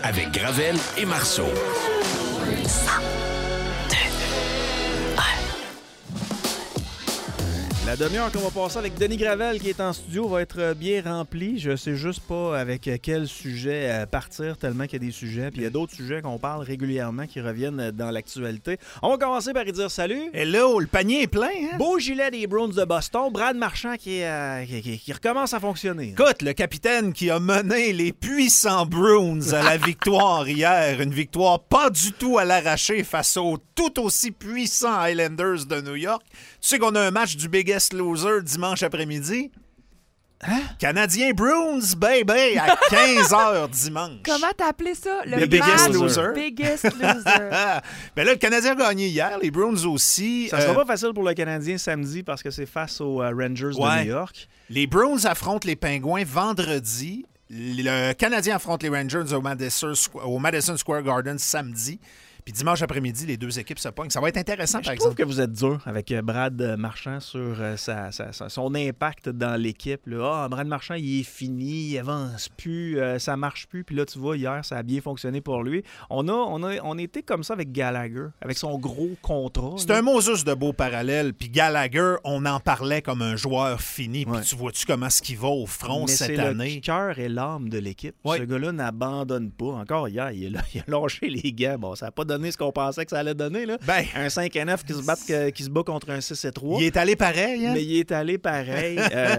avec Gravel et Marceau. La demi-heure qu'on va passer avec Denis Gravel qui est en studio va être bien remplie. Je sais juste pas avec quel sujet partir tellement qu'il y a des sujets. Puis il y a d'autres sujets qu'on parle régulièrement qui reviennent dans l'actualité. On va commencer par y dire salut. Hello, le panier est plein, hein? Beau gilet des Bruins de Boston. Brad Marchand qui recommence à fonctionner. Écoute, le capitaine qui a mené les puissants Bruins à la victoire hier. Une victoire pas du tout à l'arraché face aux tout aussi puissants Highlanders de New York. Tu sais qu'on a un match du Biggest Loser dimanche après-midi? Hein? Canadien Bruins, baby, à 15h dimanche. Comment t'as appelé ça? Le Biggest Loser. Biggest Loser. Ben là, le Canadien a gagné hier, les Bruins aussi. Ça sera pas facile pour le Canadien samedi parce que c'est face aux Rangers de New York. Les Bruins affrontent les Pingouins vendredi. Le Canadien affronte les Rangers au Madison Square Garden samedi. Puis dimanche après-midi, les deux équipes se pognent. Ça va être intéressant, par exemple. Je trouve que vous êtes dur avec Brad Marchand sur son impact dans l'équipe. Là. Brad Marchand, il est fini, il avance plus, ça marche plus. Puis là, tu vois, hier, ça a bien fonctionné pour lui. On était comme ça avec Gallagher, avec son gros contrat. C'est un Moses de beau parallèle. Puis Gallagher, on en parlait comme un joueur fini. Puis tu vois-tu comment ce qu'il va au front cette année? Mais c'est le cœur et l'âme de l'équipe. Ouais. Ce gars-là n'abandonne pas. Encore hier, il a lâché les gants. Bon, ça n'a pas donné ce qu'on pensait que ça allait donner. Là. Ben, un 5-9 qui se bat contre un 6-3. Il est allé pareil. Hein? Mais il est allé pareil.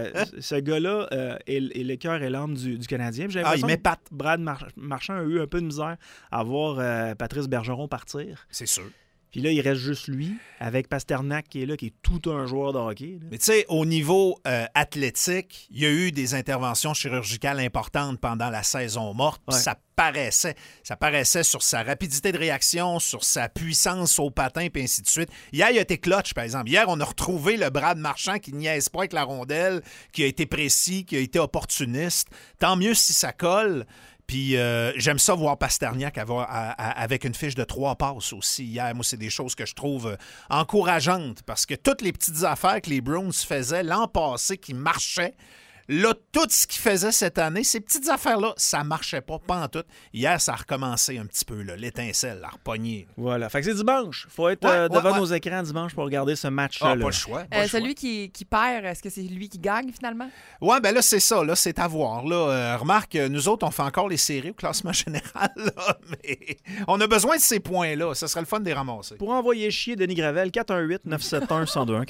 Ce gars-là est le cœur et l'âme du Canadien. J'ai l'impression que Brad Marchand a eu un peu de misère à voir Patrice Bergeron partir. C'est sûr. Puis là, il reste juste lui, avec Pasternak qui est là, qui est tout un joueur de hockey. Là. Mais tu sais, au niveau athlétique, il y a eu des interventions chirurgicales importantes pendant la saison morte. Ouais. Ça paraissait sur sa rapidité de réaction, sur sa puissance au patin, puis ainsi de suite. Hier, il a été clutch, par exemple. Hier, on a retrouvé le Brad Marchand qui niaise pas avec la rondelle, qui a été précis, qui a été opportuniste. Tant mieux si ça colle. Puis j'aime ça voir Pasternak avec une fiche de 3 passes aussi hier. Moi, c'est des choses que je trouve encourageantes parce que toutes les petites affaires que les Bruins faisaient l'an passé qui marchaient, là, tout ce qu'ils faisaient cette année, ces petites affaires-là, ça marchait pas en tout. Hier, ça a recommencé un petit peu, là, l'étincelle, la repognée. Voilà. Fait que c'est dimanche. Faut être devant nos écrans dimanche pour regarder ce match-là. Ah, pas le choix. Celui qui perd, est-ce que c'est lui qui gagne finalement? Ouais, ben là, c'est ça. Là, c'est à voir. Là, remarque, nous autres, on fait encore les séries au classement général. Là, mais on a besoin de ces points-là. Ça serait le fun de les ramasser. Pour envoyer chier Denis Gravel, 418-971-1021. 418-971-1021.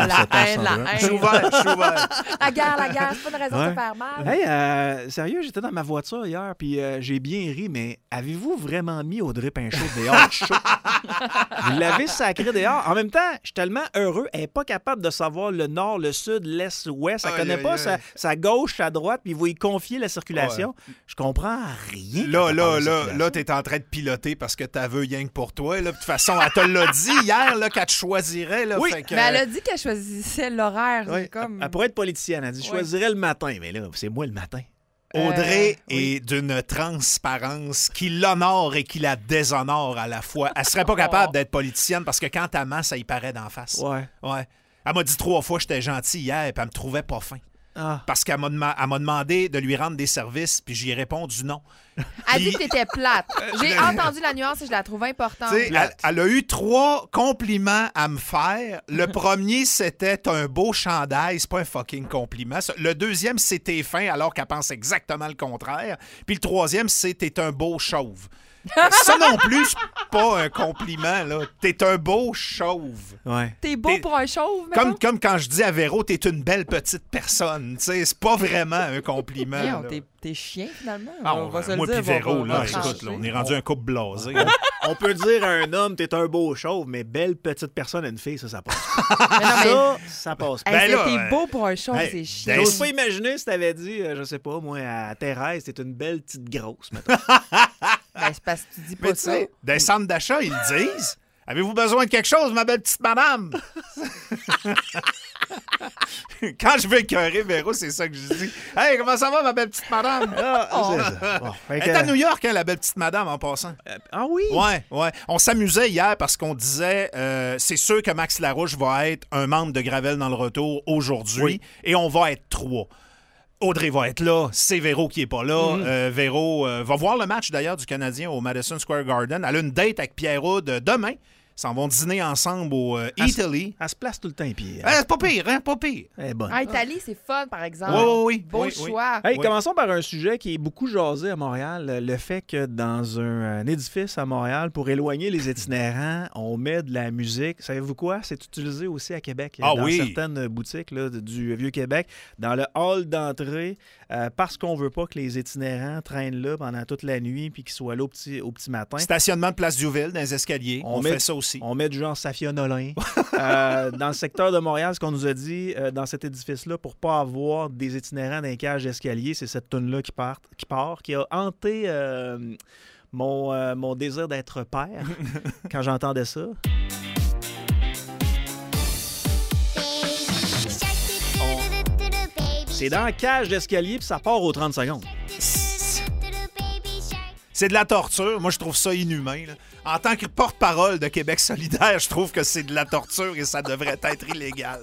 La Je suis ouvert. La guerre. C'est pas une raison de se faire mal. Hey, sérieux, j'étais dans ma voiture hier, puis j'ai bien ri, mais avez-vous vraiment mis Audrey Pinchot dehors chaud? Vous l'avez sacré dehors. En même temps, je suis tellement heureux, elle n'est pas capable de savoir le nord, le sud, l'est, l'ouest. Elle ne connaît pas sa gauche, sa droite, puis il va y confier la circulation. Ouais. Je comprends rien. Là, tu es en train de piloter parce que tu veux rien que pour toi. Là. De toute façon, elle te l'a dit hier qu'elle te choisirait. Là, oui, fait que... mais elle a dit qu'elle choisissait l'horaire. Oui. Comme... Elle pourrait être politicienne. Elle a dit « Je choisirais le matin ». Mais là, c'est moi le matin. Audrey est d'une transparence qui l'honore et qui la déshonore à la fois. Elle serait pas capable d'être politicienne parce que quand elle ment, ça y paraît d'en face. Ouais. Elle m'a dit 3 fois que j'étais gentil hier et elle me trouvait pas fin. Parce qu'elle m'a demandé de lui rendre des services, puis j'y ai répondu non. Elle dit que t'étais plate. J'ai entendu la nuance et je la trouve importante. Elle a eu 3 compliments à me faire. Le premier, c'était « un beau chandail ». C'est pas un fucking compliment. Le deuxième, c'est « t'es fin », alors qu'elle pense exactement le contraire. Puis le troisième, c'est « t'es un beau chauve ». Ça non plus, c'est pas un compliment, là. T'es un beau chauve. Ouais. T'es beau pour un chauve, mettons? Comme quand je dis à Véro, t'es une belle petite personne. T'sais, c'est pas vraiment un compliment. Là. T'es chien, finalement. On va se le dire. Moi puis Véro, là, écoute, là, on est rendu un couple blasé. On peut dire à un homme, t'es un beau chauve, mais belle petite personne à une fille, ça passe. Ça passe. T'es beau pour un chauve, c'est chiant. J'ose pas imaginer si t'avais dit, je sais pas, moi, à Thérèse, t'es une belle petite grosse, mettons. C'est parce que tu dis pas ça. Des centres d'achat, ils disent « Avez-vous besoin de quelque chose, ma belle petite madame? » Quand je veux écœurer Véro, c'est ça que je dis. « Hey, comment ça va, ma belle petite madame? » Elle est à New York, hein, la belle petite madame, en passant. Ah oui? Ouais. On s'amusait hier parce qu'on disait c'est sûr que Max Larouche va être un membre de Gravel dans le retour aujourd'hui et on va être 3. Audrey va être là, c'est Véro qui est pas là. Véro va voir le match d'ailleurs du Canadien au Madison Square Garden. Elle a une date avec Pierre Houd demain. Ils s'en vont dîner ensemble au Italy. Elle se place tout le temps, puis... C'est pas pire, hein? Pas pire. Elle est bonne. Italie, c'est fun, par exemple. Oui. Beau choix. Hey, Oui. commençons par un sujet qui est beaucoup jasé à Montréal. Le fait que dans un édifice à Montréal, pour éloigner les itinérants, on met de la musique. Savez-vous quoi? C'est utilisé aussi à Québec. Dans certaines boutiques là, du Vieux-Québec. Dans le hall d'entrée, parce qu'on veut pas que les itinérants traînent là pendant toute la nuit puis qu'ils soient là au petit matin. Stationnement de Place Diouville, dans les escaliers. On fait ça aussi. On met du genre Safia Nolin. Dans le secteur de Montréal, ce qu'on nous a dit dans cet édifice-là, pour pas avoir des itinérants dans les cages d'escalier, c'est cette toune-là qui part, qui a hanté mon désir d'être père quand j'entendais ça. C'est dans la cage d'escalier puis ça part aux 30 secondes. C'est de la torture. Moi, je trouve ça inhumain. Là. En tant que porte-parole de Québec solidaire, je trouve que c'est de la torture et ça devrait être illégal.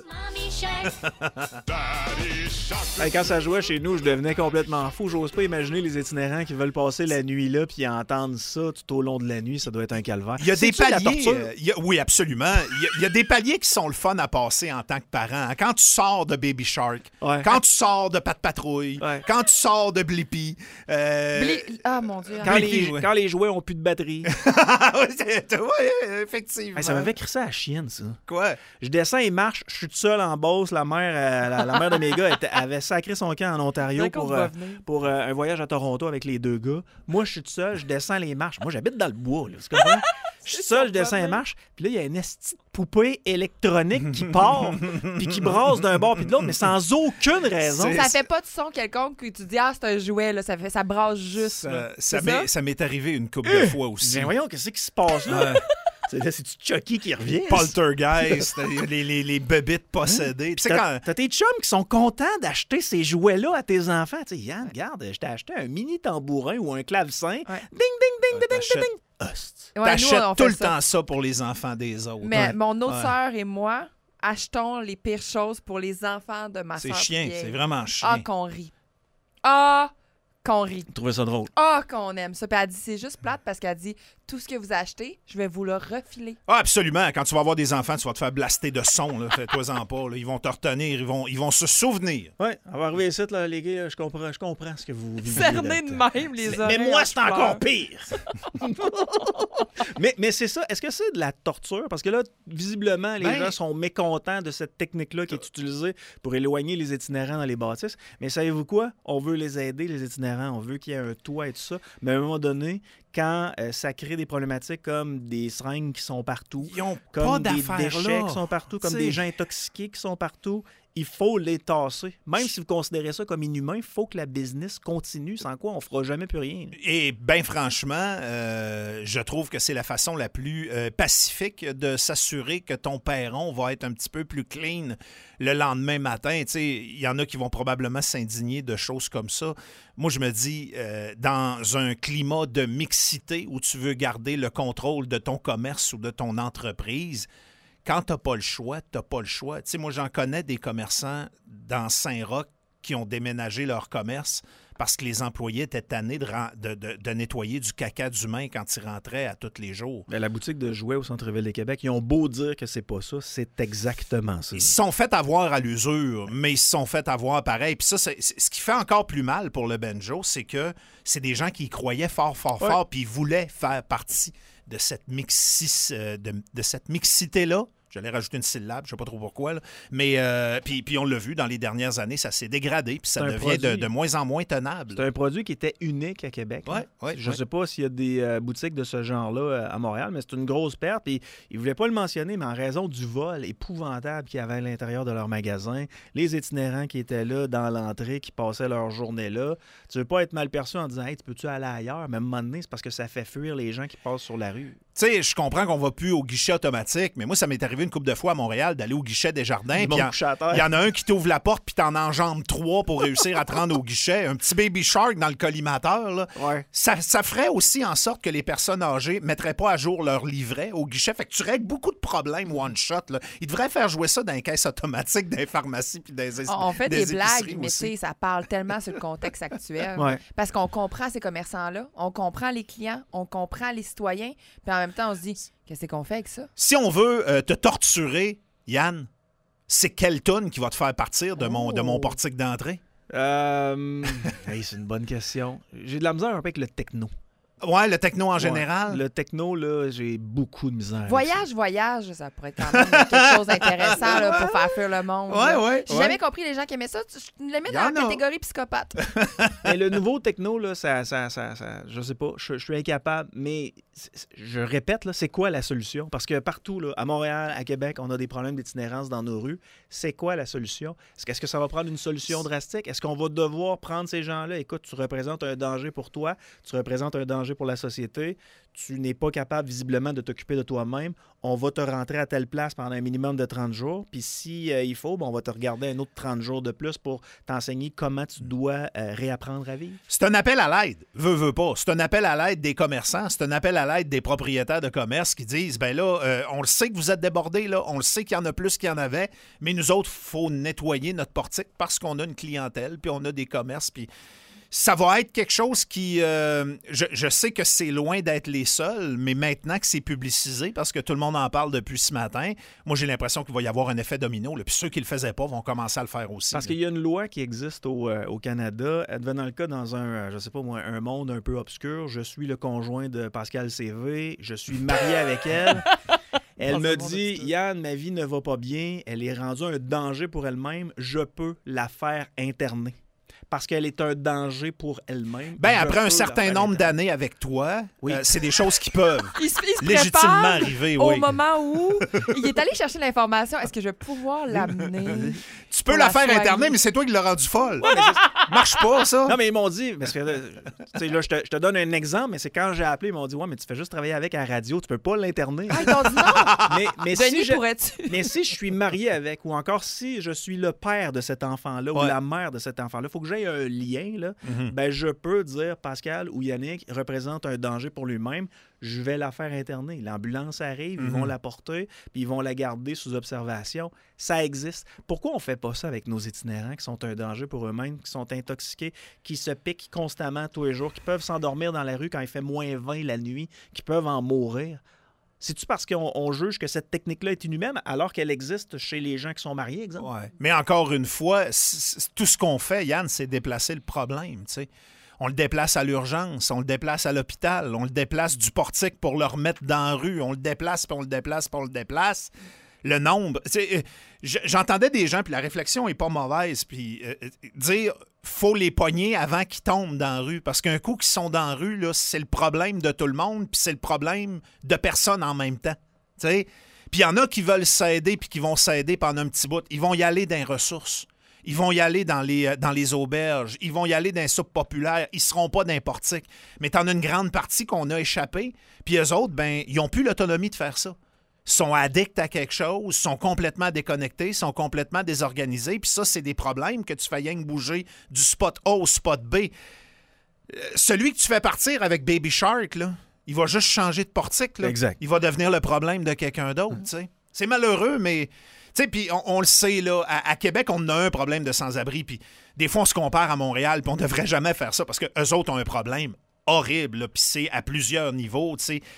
Hey, quand ça jouait chez nous, je devenais complètement fou. J'ose pas imaginer les itinérants qui veulent passer la nuit là puis entendre ça tout au long de la nuit. Ça doit être un calvaire. Il y a des C'est-tu de la paliers. torture? Oui, absolument. Il y a des paliers qui sont le fun à passer en tant que parent. Quand tu sors de Baby Shark, Ouais. quand tu sors de Pat Patrouille, Ouais. quand tu sors de Blippi. Ah, mon Dieu. Ouais. Quand les jouets ont plus de batterie. Oui, effectivement. Hey, ça m'avait crissé à la chienne, ça. Quoi? Je descends et marche, je suis tout seul en Beauce. La mère, la mère de mes gars avait sacré son camp en Ontario pour un voyage à Toronto avec les deux gars. Moi, je suis tout seul, je descends les marches. Moi, j'habite dans le bois, là, tu comprends? Je suis seul, je descends les marches, puis là, il y a une petite poupée électronique qui part, puis qui brasse d'un bord puis de l'autre, mais sans aucune raison. C'est- Ça fait pas de son quelconque que tu dis, ah, c'est un jouet, là, ça brasse juste. là. Ça m'est arrivé une couple de fois aussi. Bien, voyons, qu'est-ce qui se passe là? C'est-tu Chucky qui revient? Poltergeist, les bébites possédées. Tu sais, quand... T'as tes chums qui sont contents d'acheter ces jouets-là à tes enfants. Tu sais, Yann, regarde, je t'ai acheté un mini tambourin ou un clavecin. Ding, ding, ding, ding, ding, ding, ding. Hostie. Ouais, nous, T'achètes on tout fait le ça. temps ça pour les enfants des autres. Mais mon autre Ouais. sœur et moi achetons les pires choses pour les enfants de ma C'est sœur. chiant, puis elle. c'est vraiment Ah, chiant. qu'on rit. Ah, qu'on rit. Je trouvais ça drôle. Ah, qu'on aime ça. Puis elle dit, c'est juste plate parce qu'elle dit, tout ce que vous achetez, je vais vous le refiler. Ah, absolument. Quand tu vas avoir des enfants, tu vas te faire blaster de son. Là. Fais-toi-en pas. Là. Ils vont te retenir. Ils vont se souvenir. Ouais, on va arriver ici, là, les gars, je comprends ce que vous vivez. Cerner de même les oreilles. Mais moi, en c'est fleurs. encore pire. mais c'est ça. Est-ce que c'est de la torture? Parce que là, visiblement, les gens sont mécontents de cette technique-là qui est utilisée pour éloigner les itinérants dans les bâtisses. Mais savez-vous quoi? On veut les aider, les itinérants. On veut qu'il y ait un toit et tout ça. Mais à un moment donné, quand ça crée des problématiques comme des seringues qui sont partout, Ils ont comme pas des d'affaires déchets là. qui sont partout, comme T'sais. des gens intoxiqués qui sont partout, il faut les tasser. Même si vous considérez ça comme inhumain, il faut que la business continue, sans quoi on fera jamais plus rien. Et bien franchement, je trouve que c'est la façon la plus pacifique de s'assurer que ton perron va être un petit peu plus clean le lendemain matin. Tu sais, il y en a qui vont probablement s'indigner de choses comme ça. Moi, je me dis, dans un climat de mixité où tu veux garder le contrôle de ton commerce ou de ton entreprise, quand t'as pas le choix, t'as pas le choix. Tu sais, moi, j'en connais des commerçants dans Saint-Roch qui ont déménagé leur commerce parce que les employés étaient tannés de nettoyer du caca d'humain quand ils rentraient à tous les jours. Mais la boutique de jouets au centre-ville de Québec, ils ont beau dire que c'est pas ça, c'est exactement ça. Ils se sont fait avoir à l'usure, mais ils se sont fait avoir pareil. Puis ça, ce qui fait encore plus mal pour le banjo, c'est que c'est des gens qui y croyaient fort, puis ils voulaient faire partie de cette mixité-là. J'allais rajouter une syllabe, je sais pas trop pourquoi. Là. Mais puis on l'a vu, dans les dernières années, ça s'est dégradé, puis ça C'est un devient produit. de moins en moins tenable. C'est un produit qui était unique à Québec. là. Ouais, Je sais pas s'il y a des boutiques de ce genre-là à Montréal, mais c'est une grosse perte. Puis ils voulaient pas le mentionner, mais en raison du vol épouvantable qu'il y avait à l'intérieur de leur magasin, les itinérants qui étaient là dans l'entrée, qui passaient leur journée là, tu veux pas être mal perçu en disant « Hey, tu peux-tu aller ailleurs? » Mais à un moment donné, c'est parce que ça fait fuir les gens qui passent sur la rue. Tu sais, je comprends qu'on va plus au guichet automatique, mais moi, ça m'est arrivé arrivé une couple de fois à Montréal d'aller au guichet des jardins. Du monde couché à terre. Il y en a un qui t'ouvre la porte puis t'en enjambes 3 pour réussir à te rendre au guichet. Un petit baby shark dans le collimateur. Là. Ouais. Ça ferait aussi en sorte que les personnes âgées ne mettraient pas à jour leur livret au guichet. Fait que tu règles beaucoup de problèmes one shot. Là. Ils devraient faire jouer ça dans les caisses automatiques, dans les pharmacies puis On fait des blagues, mais aussi. ça parle tellement sur le contexte actuel. Ouais. Parce qu'on comprend ces commerçants-là, on comprend les clients, on comprend les citoyens, puis en même temps, on se dit, qu'est-ce qu'on fait avec ça? Si on veut te torturer, Yann, c'est quelle toune qui va te faire partir de mon portique d'entrée? Hey, c'est une bonne question. J'ai de la misère un peu avec le techno. Ouais, le techno en général. Le techno, là, j'ai beaucoup de misère. Voyage, ça pourrait être quand même quelque chose d'intéressant là, pour faire fuir le monde. Ouais. J'ai jamais compris les gens qui aimaient ça. Je les mets dans la catégorie psychopathe. Mais le nouveau techno, là, ça je sais pas, je suis incapable, mais je répète, là, c'est quoi la solution? Parce que partout, là, à Montréal, à Québec, on a des problèmes d'itinérance dans nos rues. C'est quoi la solution? Est-ce que ça va prendre une solution drastique? Est-ce qu'on va devoir prendre ces gens-là? Écoute, tu représentes un danger pour toi, tu représentes un danger pour la société, tu n'es pas capable visiblement de t'occuper de toi-même, on va te rentrer à telle place pendant un minimum de 30 jours, puis si il faut, on va te regarder un autre 30 jours de plus pour t'enseigner comment tu dois réapprendre à vivre. C'est un appel à l'aide, veux pas. C'est un appel à l'aide des commerçants, c'est un appel à l'aide des propriétaires de commerce qui disent, ben là, on le sait que vous êtes débordés, là, on le sait qu'il y en a plus qu'il y en avait, mais nous autres, il faut nettoyer notre portique parce qu'on a une clientèle, puis on a des commerces, puis ça va être quelque chose qui... je sais que c'est loin d'être les seuls, mais maintenant que c'est publicisé, parce que tout le monde en parle depuis ce matin, moi, j'ai l'impression qu'il va y avoir un effet domino. Là, puis ceux qui ne le faisaient pas vont commencer à le faire aussi. Parce qu'il y a une loi qui existe au Canada. Advenant le cas dans un, je sais pas moi, un monde un peu obscur. Je suis le conjoint de Pascal CV. Je suis marié avec elle. Elle me dit, Yann, ma vie ne va pas bien. Elle est rendue un danger pour elle-même. Je peux la faire interner. Parce qu'elle est un danger pour elle-même. Ben après un certain nombre d'années avec toi, oui. C'est des choses qui peuvent il se légitimement arriver. Au moment où il est allé chercher l'information, est-ce que je vais pouvoir l'amener? Tu peux la faire interner, mais c'est toi qui l'as rendu folle. Ouais, marche pas, ça. Non, mais ils m'ont dit, parce que là, je te donne un exemple, mais c'est quand j'ai appelé, ils m'ont dit, ouais, mais tu fais juste travailler avec à la radio, tu peux pas l'interner. Ah, ils t'ont dit non! mais Denis, si pourrais-tu? Mais si je suis marié avec, ou encore si je suis le père de cet enfant-là, ou la mère de cet enfant-là, il faut que j'aie un lien, là. Ben, je peux dire, Pascal ou Yannick représente un danger pour lui-même, je vais la faire interner. L'ambulance arrive, ils vont la porter, puis ils vont la garder sous observation. Ça existe. Pourquoi on fait pas ça avec nos itinérants qui sont un danger pour eux-mêmes, qui sont intoxiqués, qui se piquent constamment tous les jours, qui peuvent s'endormir dans la rue quand il fait moins 20 la nuit, qui peuvent en mourir? C'est-tu parce qu'on juge que cette technique-là est inhumaine alors qu'elle existe chez les gens qui sont mariés, exemple? Ouais. Mais encore une fois, tout ce qu'on fait, Yann, c'est déplacer le problème, tu sais. On le déplace à l'urgence, on le déplace à l'hôpital, on le déplace du portique pour le remettre dans la rue, on le déplace, puis on le déplace, puis on le déplace. Le nombre... J'entendais des gens, puis la réflexion est pas mauvaise, puis dire faut les pogner avant qu'ils tombent dans la rue, parce qu'un coup qu'ils sont dans la rue, là, c'est le problème de tout le monde, puis c'est le problème de personne en même temps. T'sais? Puis il y en a qui veulent s'aider, puis qui vont s'aider pendant un petit bout. Ils vont y aller dans les ressources. Ils vont y aller dans les auberges. Ils vont y aller dans les soupes populaires. Ils ne seront pas dans les portiques. Mais tu en as une grande partie qu'on a échappé. Puis eux autres, ben, ils n'ont plus l'autonomie de faire ça. Ils sont addicts à quelque chose, sont complètement déconnectés, sont complètement désorganisés. Puis ça, c'est des problèmes que tu fais rien que bouger du spot A au spot B. Celui que tu fais partir avec Baby Shark, là, il va juste changer de portique. Là. Exact. Il va devenir le problème de quelqu'un d'autre. T'sais. C'est malheureux, mais... Tu sais, puis on le sait, là, à Québec, on a un problème de sans-abri, puis des fois, on se compare à Montréal, puis on devrait jamais faire ça, parce qu'eux autres ont un problème horrible, puis c'est à plusieurs niveaux, tu sais,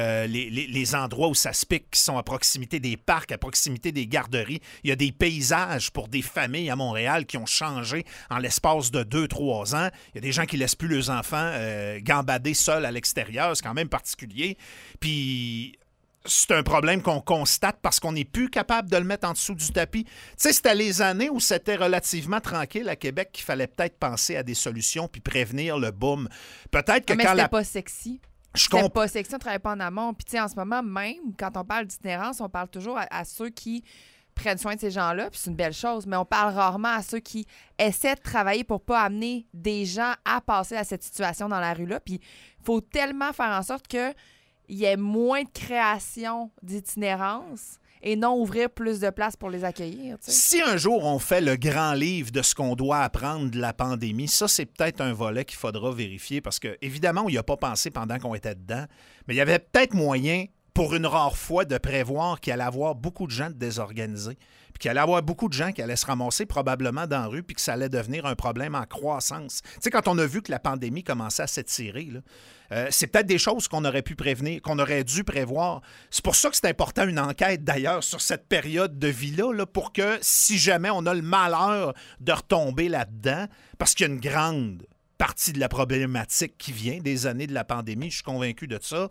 les endroits où ça se pique, qui sont à proximité des parcs, à proximité des garderies. Il y a des paysages pour des familles à Montréal qui ont changé en l'espace de 2-3 ans. Il y a des gens qui laissent plus leurs enfants gambader seuls à l'extérieur, c'est quand même particulier. Puis... c'est un problème qu'on constate parce qu'on n'est plus capable de le mettre en dessous du tapis. Tu sais, c'était les années où c'était relativement tranquille à Québec qu'il fallait peut-être penser à des solutions puis prévenir le boom. Peut-être que mais quand c'était pas sexy. C'était pas sexy, on ne travaille pas en amont. Puis tu sais, en ce moment même, quand on parle d'itinérance, on parle toujours à ceux qui prennent soin de ces gens-là, puis c'est une belle chose, mais on parle rarement à ceux qui essaient de travailler pour pas amener des gens à passer à cette situation dans la rue-là. Puis il faut tellement faire en sorte que il y ait moins de création d'itinérance et non ouvrir plus de places pour les accueillir. Tu sais. Si un jour on fait le grand livre de ce qu'on doit apprendre de la pandémie, ça, c'est peut-être un volet qu'il faudra vérifier parce que, évidemment, on n'y a pas pensé pendant qu'on était dedans, mais il y avait peut-être moyen, pour une rare fois, de prévoir qu'il allait y avoir beaucoup de gens désorganisés, puis qu'il allait y avoir beaucoup de gens qui allaient se ramasser probablement dans la rue, puis que ça allait devenir un problème en croissance. Tu sais, quand on a vu que la pandémie commençait à s'étirer, là, c'est peut-être des choses qu'on aurait pu prévenir, qu'on aurait dû prévoir. C'est pour ça que c'est important une enquête, d'ailleurs, sur cette période de vie-là, là, pour que, si jamais on a le malheur de retomber là-dedans, parce qu'il y a une grande partie de la problématique qui vient des années de la pandémie, je suis convaincu de ça.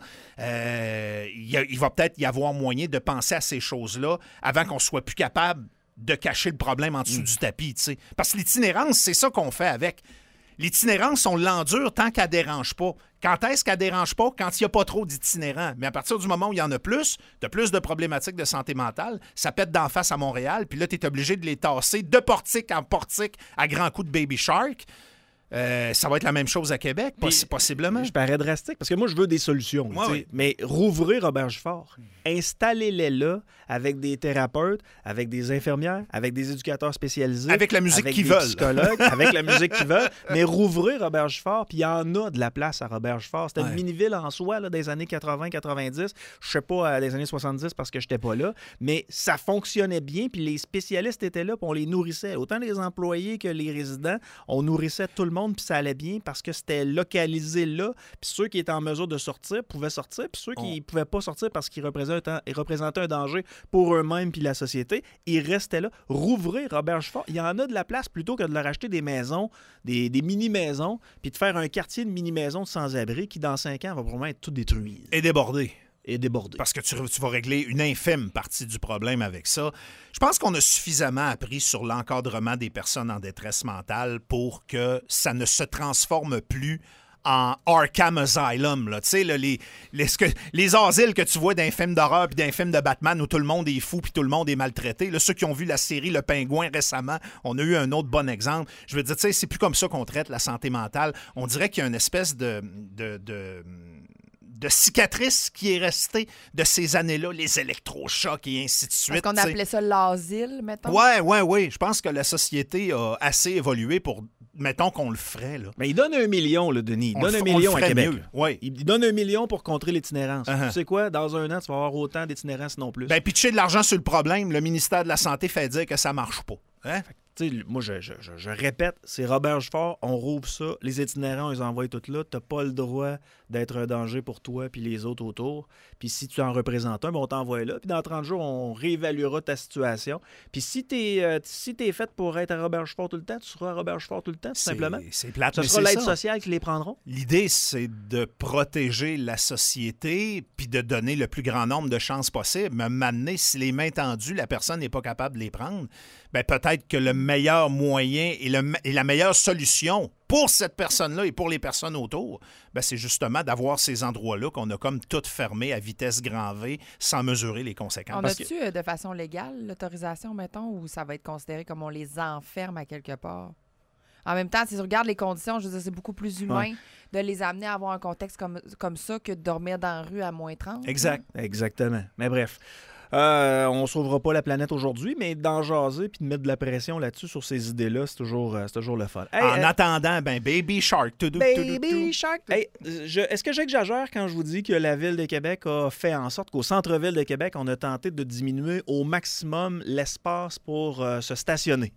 Il va peut-être y avoir moyen de penser à ces choses-là avant qu'on soit plus capable de cacher le problème en dessous du tapis. T'sais. Parce que l'itinérance, c'est ça qu'on fait avec. L'itinérance, on l'endure tant qu'elle ne dérange pas. Quand est-ce qu'elle ne dérange pas? Quand il n'y a pas trop d'itinérants. Mais à partir du moment où il y en a plus, tu as plus de problématiques de santé mentale, ça pète d'en face à Montréal, puis là, tu es obligé de les tasser de portique en portique à grands coups de Baby Shark. Ça va être la même chose à Québec, possiblement. Je parais drastique, parce que moi, je veux des solutions. Oui. Mais rouvrir Auberge-Fort, installez-les là avec des thérapeutes, avec des infirmières, avec des éducateurs spécialisés. Avec la musique avec qu'ils des veulent. Psychologues, avec la musique qu'ils veulent. Mais rouvrir Auberge-Fort, puis il y en a de la place à Auberge-Fort. C'était une mini-ville en soi, là, des années 80-90. Je sais pas, des années 70 parce que j'étais pas là. Mais ça fonctionnait bien, puis les spécialistes étaient là, puis on les nourrissait. Autant les employés que les résidents, on nourrissait tout le monde, puis ça allait bien parce que c'était localisé là. Puis ceux qui étaient en mesure de sortir pouvaient sortir, puis ceux qui pouvaient pas sortir parce qu'ils représentaient un danger pour eux-mêmes puis la société, ils restaient là. Rouvrir Auberge-Fort, il y en a de la place plutôt que de leur acheter des maisons, des mini-maisons, puis de faire un quartier de mini-maisons de sans-abri qui, dans 5 ans, va probablement être tout détruit. Et débordé. Parce que tu vas régler une infime partie du problème avec ça. Je pense qu'on a suffisamment appris sur l'encadrement des personnes en détresse mentale pour que ça ne se transforme plus en Arkham Asylum. Là. Tu sais, là, les asiles que tu vois d'un film d'horreur puis d'un film de Batman où tout le monde est fou puis tout le monde est maltraité. Là, ceux qui ont vu la série Le Pingouin récemment, on a eu un autre bon exemple. Je veux dire, tu sais, c'est plus comme ça qu'on traite la santé mentale. On dirait qu'il y a une espèce de cicatrice qui est restée de ces années-là, les électrochocs et ainsi de suite. Est-ce qu'on appelait ça l'asile, mettons? Oui. Je pense que la société a assez évolué pour, mettons qu'on le ferait. Là. Mais il donne 1 million, là, Denis. Il donne 1 million à Québec. Oui. Il donne 1 million pour contrer l'itinérance. Tu sais quoi? Dans 1 an, tu vas avoir autant d'itinérance, sinon plus. Ben, pitcher de l'argent sur le problème, le ministère de la Santé fait dire que ça marche pas. Hein? Moi, je répète, c'est Auberge-Fort, on rouvre ça, les itinérants, on les envoie toutes là, t'as pas le droit d'être un danger pour toi puis les autres autour. Puis si tu en représentes un, on t'envoie là, puis dans 30 jours, on réévaluera ta situation. Puis si t'es fait pour être à Auberge-Fort tout le temps, tu seras à Auberge-Fort tout le temps, tout simplement. C'est plate, Ce mais sera c'est l'aide ça. sociale qui les prendront. L'idée, c'est de protéger la société puis de donner le plus grand nombre de chances possible. Mais maintenant, si les mains tendues, la personne n'est pas capable de les prendre, ben peut-être que le meilleur moyen et la meilleure solution pour cette personne-là et pour les personnes autour, ben c'est justement d'avoir ces endroits-là qu'on a comme toutes fermés à vitesse grand V sans mesurer les conséquences. On a-tu de façon légale l'autorisation, mettons, ou ça va être considéré comme on les enferme à quelque part? En même temps, si tu regardes les conditions, je veux dire, c'est beaucoup plus humain de les amener à avoir un contexte comme ça que de dormir dans la rue à moins 30. Exact. Exactement. Mais bref. On ne sauvera pas la planète aujourd'hui, mais d'en jaser puis de mettre de la pression là-dessus sur ces idées-là, c'est toujours le fun. Hey, en attendant, Baby Shark. Baby Shark. Hey, est-ce que j'exagère quand je vous dis que la Ville de Québec a fait en sorte qu'au centre-ville de Québec, on a tenté de diminuer au maximum l'espace pour se stationner?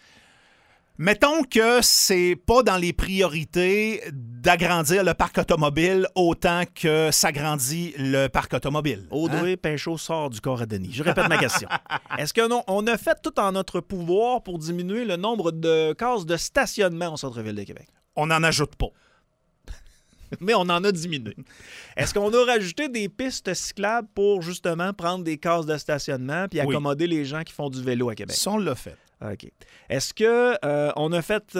Mettons que c'est pas dans les priorités d'agrandir le parc automobile autant que s'agrandit le parc automobile. Audrey Pinchot sort du corps à Denis. Je répète ma question. Est-ce que non, on a fait tout en notre pouvoir pour diminuer le nombre de cases de stationnement au centre-ville de Québec? On n'en ajoute pas. Mais on en a diminué. Est-ce qu'on a rajouté des pistes cyclables pour justement prendre des cases de stationnement puis accommoder les gens qui font du vélo à Québec? Ça, on l'a fait. OK. Est-ce que on a fait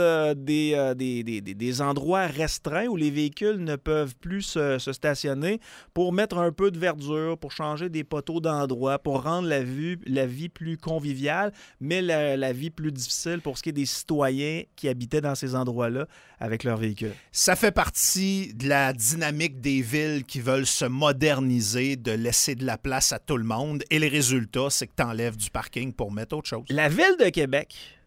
des endroits restreints où les véhicules ne peuvent plus se stationner pour mettre un peu de verdure, pour changer des poteaux d'endroit, pour rendre la vie plus conviviale, mais la vie plus difficile pour ce qui est des citoyens qui habitaient dans ces endroits-là avec leurs véhicules? Ça fait partie de la dynamique des villes qui veulent se moderniser, de laisser de la place à tout le monde. Et les résultats, c'est que tu enlèves du parking pour mettre autre chose. La ville de Québec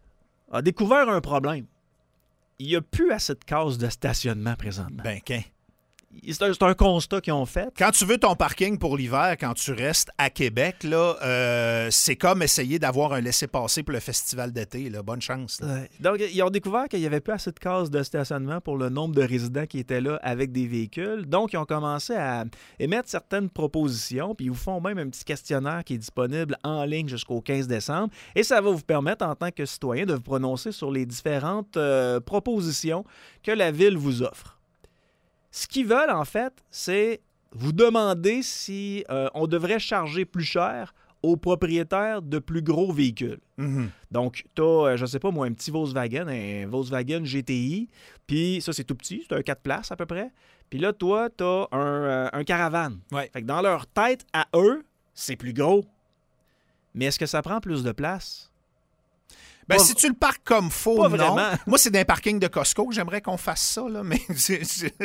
a découvert un problème. Il n'y a plus assez de cases de stationnement présentement. Ben, qu'un. C'est un constat qu'ils ont fait. Quand tu veux ton parking pour l'hiver, quand tu restes à Québec, là, c'est comme essayer d'avoir un laissez-passer pour le festival d'été. Là. Bonne chance. Là. Ouais. Donc, ils ont découvert qu'il n'y avait plus assez de cases de stationnement pour le nombre de résidents qui étaient là avec des véhicules. Donc, ils ont commencé à émettre certaines propositions, puis ils vous font même un petit questionnaire qui est disponible en ligne jusqu'au 15 décembre. Et ça va vous permettre, en tant que citoyen, de vous prononcer sur les différentes propositions que la ville vous offre. Ce qu'ils veulent, en fait, c'est vous demander si on devrait charger plus cher aux propriétaires de plus gros véhicules. Mm-hmm. Donc, tu as, je sais pas moi, un petit Volkswagen, un Volkswagen GTI, puis ça, c'est tout petit, c'est un 4 places à peu près. Puis là, toi, tu as un Caravane. Ouais. Fait que dans leur tête, à eux, c'est plus gros. Mais est-ce que ça prend plus de place? Ben, Pas- si tu le parques comme faux, Pas non. vraiment. Moi, c'est dans un parking de Costco que j'aimerais qu'on fasse ça, là. Mais tu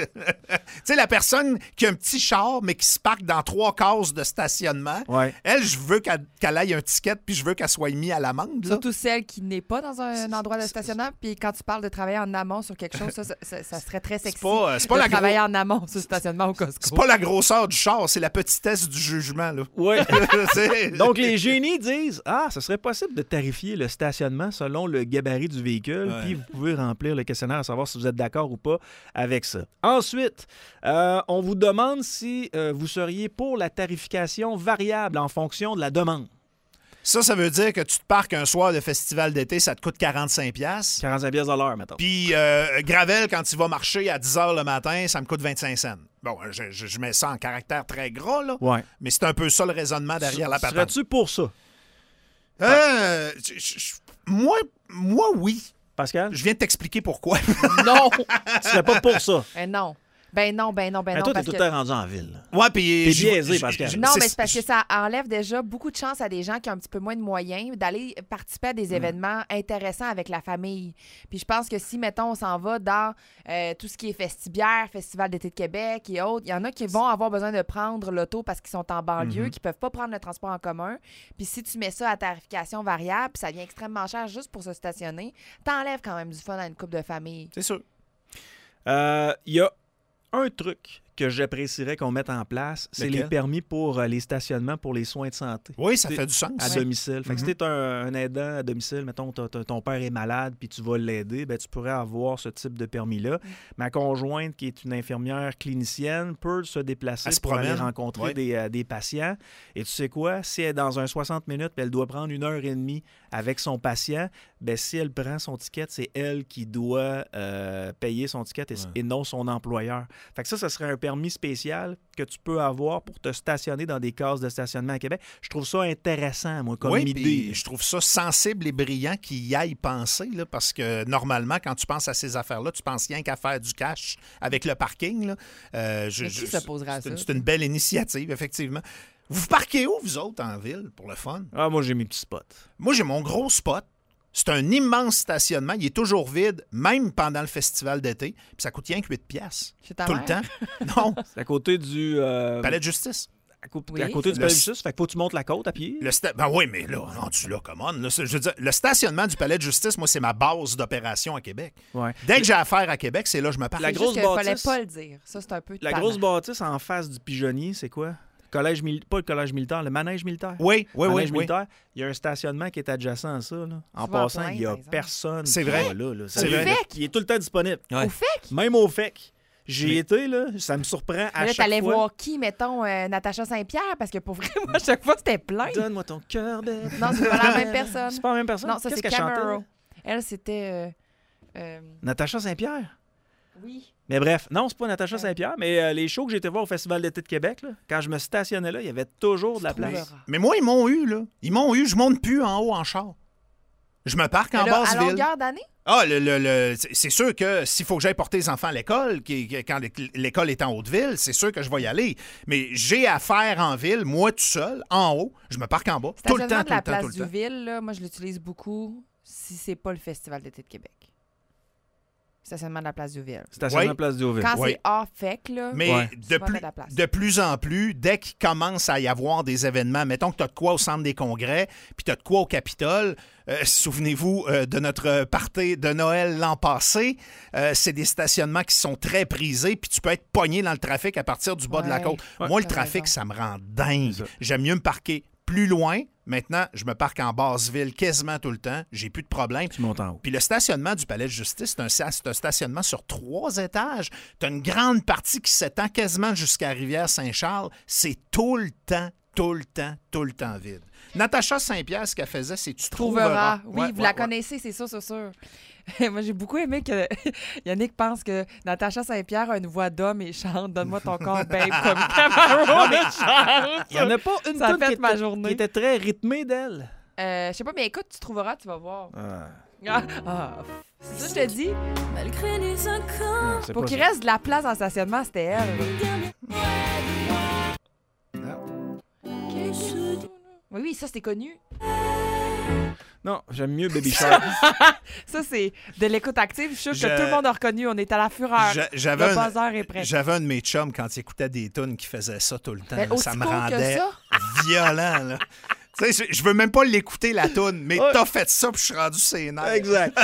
sais, la personne qui a un petit char, mais qui se parque dans 3 cases de stationnement, Ouais. elle, je veux qu'elle aille un ticket, puis je veux qu'elle soit mise à l'amende, là. Surtout celle qui n'est pas dans un endroit de stationnement. Puis quand tu parles de travailler en amont sur quelque chose, ça serait très sexy. C'est pas de la travailler en amont sur le stationnement au Costco. C'est pas la grosseur du char, c'est la petitesse du jugement, là. Ouais. C'est- Donc, les génies disent « Ah, ce serait possible de tarifier le stationnement selon le gabarit du véhicule, Ouais. puis vous pouvez remplir le questionnaire à savoir si vous êtes d'accord ou pas avec ça. » Ensuite, on vous demande si vous seriez pour la tarification variable en fonction de la demande. Ça veut dire que tu te parques un soir de festival d'été, ça te coûte 45$. 45$ à l'heure, mettons. Puis Gravel, quand il va marcher à 10h le matin, ça me coûte 25 cents. Bon, je mets ça en caractère très gras, là. Ouais. Mais c'est un peu ça le raisonnement derrière la patente. Serais-tu pour ça, Moi, oui. Pascal? Je viens de t'expliquer pourquoi. Non! Tu serais pas pour ça. Non. Ben non. Mais toi, t'es Parce tout le que... temps rendu en ville. Ouais, puis... T'es biaisé, Pascal. Non, mais c'est parce que ça enlève déjà beaucoup de chance à des gens qui ont un petit peu moins de moyens d'aller participer à des événements intéressants avec la famille. Puis je pense que si, mettons, on s'en va dans tout ce qui est festibière, Festival d'été de Québec et autres, il y en a qui vont avoir besoin de prendre l'auto parce qu'ils sont en banlieue, qui peuvent pas prendre le transport en commun. Puis si tu mets ça à tarification variable, puis ça devient extrêmement cher juste pour se stationner, t'enlèves quand même du fun à une couple de famille. C'est sûr. Il y a un truc que j'apprécierais qu'on mette en place, c'est Lequel? les permis pour les stationnements pour les soins de santé. Oui, ça C'est- fait du sens. À domicile. Fait que si t'es un aidant à domicile, mettons, ton père est malade puis tu vas l'aider, ben, tu pourrais avoir ce type de permis-là. Ma conjointe, qui est une infirmière clinicienne, peut se déplacer Elle se pour aller promène. rencontrer Ouais. des patients. Et tu sais quoi? Si elle est dans un 60 minutes puis elle doit prendre 1h30 avec son patient, ben, si elle prend son ticket, c'est elle qui doit payer son ticket et non son employeur. Fait que ça serait un permis spécial que tu peux avoir pour te stationner dans des cases de stationnement à Québec. Je trouve ça intéressant, moi, comme Oui, idée. puis je trouve ça sensible et brillant qu'il y aille penser, là, parce que normalement, quand tu penses à ces affaires-là, tu penses rien qu'à faire du cash avec le parking. Là. Mais qui s'opposera à ça? C'est une belle initiative, effectivement. Vous parquez où, vous autres, en ville, pour le fun? Ah, moi, j'ai mes petits spots. Moi, j'ai mon gros spot. C'est un immense stationnement. Il est toujours vide, même pendant le festival d'été. Puis ça coûte rien que 8$. Chez ta Tout mère? le temps. Non, C'est à côté du... palais de justice. à côté Oui. du Le- palais de justice. Fait que faut que tu montes la côte à pied. Ben oui, mais là, rendu là, come on. Là, je veux dire, le stationnement du palais de justice, moi, c'est ma base d'opération à Québec. Ouais. Dès que j'ai affaire à Québec, c'est là que je me parle. La C'est grosse juste qu'il fallait bâtisse. pas le dire. Ça, c'est un peu La tannant. grosse bâtisse en face du pigeonnier, c'est quoi? Pas le collège militaire, le manège militaire. Oui, oui, Manège oui. militaire, il y a un stationnement qui est adjacent à ça. Là. En Tu vas en passant, plein, il n'y a par exemple. personne. C'est qui vrai. va là. C'est Au vrai. FEC? Il est tout le temps disponible. Ouais. Au FEC? Même au FEC. J'y Mais- été, là, ça me surprend à Mais là, chaque t'allais fois. voir qui, mettons, Natacha Saint-Pierre? Parce que pour vrai, moi, à chaque fois, c'était plein. Donne-moi ton cœur de... Non, c'est pas la même personne. C'est pas la même personne? Non, ça, Qu'est-ce c'est qu'elle chantait? Camaro. Elle, c'était... Natacha Saint-Pierre? Oui. Mais bref, non, c'est pas Natacha Saint-Pierre, mais les shows que j'ai été voir au Festival d'été de Québec, là, quand je me stationnais là, il y avait toujours de la place. Mais moi, ils m'ont eu, là. Ils m'ont eu. Je monte plus en haut en char. Je me parque en Mais là, basse à ville. longueur d'année? Ah, c'est sûr que s'il faut que j'aille porter les enfants à l'école, quand l'école est en haute ville, c'est sûr que je vais y aller. Mais j'ai à faire en ville, moi tout seul, en haut, je me parque en bas. Tout le temps, Stationnement tout de la le temps, place tout le du temps. Ville, là, moi, je l'utilise beaucoup si c'est pas le Festival d'été de Québec. Stationnement de la place du Ville. Stationnement Oui. place Deauville. Quand Oui. c'est off-fec, là, Mais Ouais. souvent, mettre de la place. de plus en plus, dès qu'il commence à y avoir des événements, mettons que tu as de quoi au Centre des congrès, puis tu as de quoi au Capitole, souvenez-vous de notre party de Noël l'an passé, c'est des stationnements qui sont très prisés, puis tu peux être pogné dans le trafic à partir du bas de la Ouais. côte. Ouais. Moi, le T'as trafic, raison. ça me rend dingue. C'est ça. J'aime mieux me parquer plus loin. Maintenant, je me parque en basse ville quasiment tout le temps. J'ai plus de problème. Tu montes en haut. Puis le stationnement du Palais de justice, c'est un stationnement sur 3 étages. Tu as une grande partie qui s'étend quasiment jusqu'à Rivière-Saint-Charles. C'est tout le temps vide. Natacha Saint-Pierre, ce qu'elle faisait, c'est tu trouveras. Oui, Ouais, vous ouais, la ouais. connaissez, c'est sûr, c'est sûr. Moi, j'ai beaucoup aimé que Yannick pense que Natacha Saint-Pierre a une voix d'homme et chante « Donne-moi ton corps, babe » comme Camaro et chante. Il n'y en a pas une Ça a toune fait qui ma était, journée. qui était très rythmée d'elle. Je sais pas, mais écoute, tu trouveras, tu vas voir. Ah, C'est ça que je te dis. Malgré les accords, c'est Pour pas qu'il ça. reste de la place en stationnement, c'était elle. Oui, ça, c'était connu. Non, j'aime mieux Baby Shark. Ça, c'est de l'écoute active. Je suis sûre Je- que tout le monde a reconnu. On est à la fureur. J'avais Le un, buzzer est prêt. j'avais un de mes chums quand il écoutait des tunes qui faisait ça tout le temps. Ben, aussi Ça me court que rendait ça? violent. Là. Tu sais, je veux même pas l'écouter, la toune, mais Ouais. t'as fait ça, puis je suis rendu ses nerfs. Exact.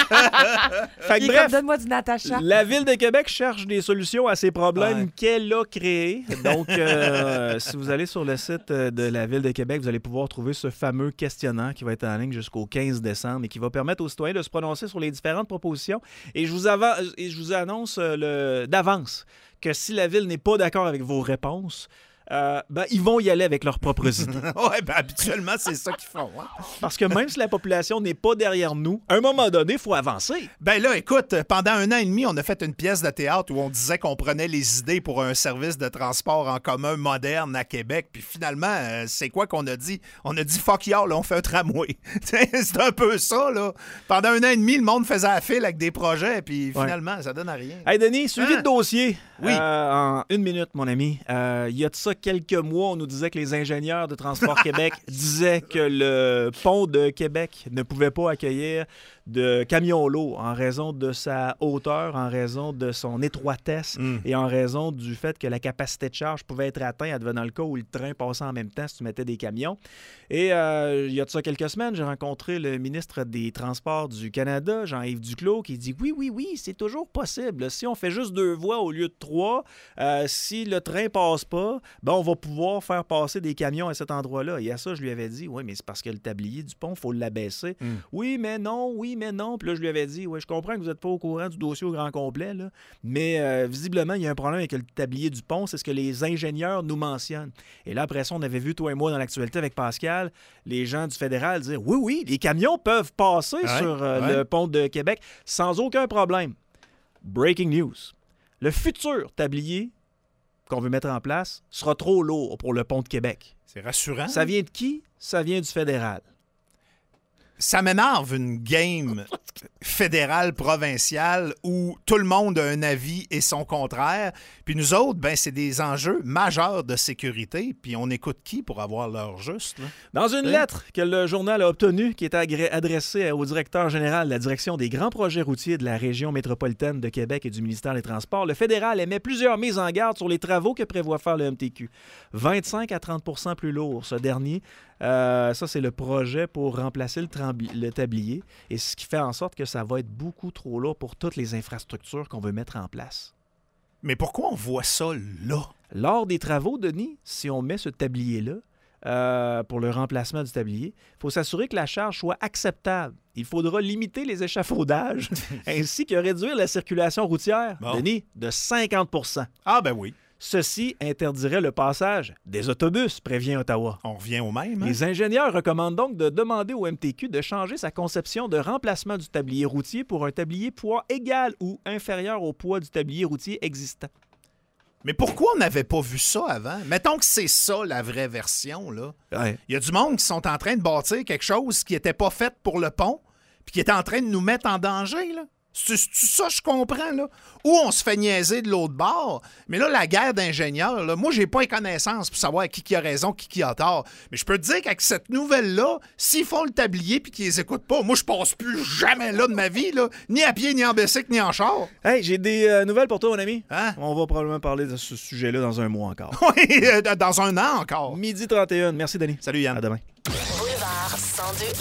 Fait Il que est bref, comme, donne-moi du Natacha. la Ville de Québec cherche des solutions à ces problèmes Ouais. qu'elle a créés. Donc, si vous allez sur le site de la Ville de Québec, vous allez pouvoir trouver ce fameux questionnaire qui va être en ligne jusqu'au 15 décembre et qui va permettre aux citoyens de se prononcer sur les différentes propositions. Et je vous annonce d'avance que si la Ville n'est pas d'accord avec vos réponses, ils vont y aller avec leurs propres idées. Ouais, ben habituellement, c'est ça qu'ils font. Hein? Parce que même si la population n'est pas derrière nous, à un moment donné, il faut avancer. Ben là, écoute, pendant 1 an et demi, on a fait une pièce de théâtre où on disait qu'on prenait les idées pour un service de transport en commun moderne à Québec. Puis finalement, c'est quoi qu'on a dit? On a dit « fuck y'all, là, on fait un tramway ». C'est un peu ça, là. Pendant 1 an et demi, le monde faisait la file avec des projets, puis finalement, ça donne à rien. Hey Denis, suivi Hein? de dossier. Oui. En 1 minute, mon ami. Il y a de ça quelques mois, on nous disait que les ingénieurs de Transport Québec disaient que le pont de Québec ne pouvait pas accueillir de camions lourds en raison de sa hauteur, en raison de son étroitesse et en raison du fait que la capacité de charge pouvait être atteinte advenant le cas où le train passait en même temps si tu mettais des camions. Et il y a de ça quelques semaines, j'ai rencontré le ministre des Transports du Canada, Jean-Yves Duclos, qui dit oui, c'est toujours possible. Si on fait juste 2 voies au lieu de 3, si le train passe pas, on va pouvoir faire passer des camions à cet endroit-là. Et à ça, je lui avais dit, oui, mais c'est parce que le tablier du pont, il faut l'abaisser. Oui, mais non. Puis là, je lui avais dit, oui, je comprends que vous n'êtes pas au courant du dossier au grand complet, là, mais visiblement, il y a un problème avec le tablier du pont, c'est ce que les ingénieurs nous mentionnent. Et là, après ça, on avait vu, toi et moi, dans l'actualité avec Pascal, les gens du fédéral dire, oui, les camions peuvent passer sur le pont de Québec sans aucun problème. Breaking news. Le futur tablier qu'on veut mettre en place sera trop lourd pour le pont de Québec. C'est rassurant. Ça vient de qui? Ça vient du fédéral. Ça m'énerve une game fédérale, provinciale, où tout le monde a un avis et son contraire. Puis nous autres, c'est des enjeux majeurs de sécurité. Puis on écoute qui pour avoir l'heure juste? Là? Dans une lettre que le journal a obtenue, qui était adressée au directeur général de la direction des grands projets routiers de la région métropolitaine de Québec et du ministère des Transports, le fédéral émet plusieurs mises en garde sur les travaux que prévoit faire le MTQ. 25 à 30 % plus lourd, ce dernier. Ça, c'est le projet pour remplacer le tablier. Et ce qui fait en sorte que ça va être beaucoup trop lourd pour toutes les infrastructures qu'on veut mettre en place. Mais pourquoi on voit ça là? Lors des travaux, Denis, si on met ce tablier-là pour le remplacement du tablier, il faut s'assurer que la charge soit acceptable. Il faudra limiter les échafaudages ainsi que réduire la circulation routière, Denis, de 50 %. Ah ben oui. Ceci interdirait le passage des autobus, prévient Ottawa. On revient au même. Hein? Les ingénieurs recommandent donc de demander au MTQ de changer sa conception de remplacement du tablier routier pour un tablier poids égal ou inférieur au poids du tablier routier existant. Mais pourquoi on n'avait pas vu ça avant? Mettons que c'est ça la vraie version, là. Ouais. Il y a du monde qui sont en train de bâtir quelque chose qui n'était pas fait pour le pont, puis qui est en train de nous mettre en danger, là. C'est ça, je comprends, là. Ou on se fait niaiser de l'autre bord. Mais là, la guerre d'ingénieurs, là, moi, j'ai pas les connaissances pour savoir qui a raison, qui a tort. Mais je peux te dire qu'avec cette nouvelle-là, s'ils font le tablier puis qu'ils les écoutent pas, moi, je passe plus jamais là de ma vie, là. Ni à pied, ni en bicycle, ni en char. Hey, j'ai des nouvelles pour toi, mon ami. Hein? On va probablement parler de ce sujet-là dans un mois encore. Oui, dans un an encore. Midi 31. Merci, Denis. Salut, Yann. À demain. Boulevard 102.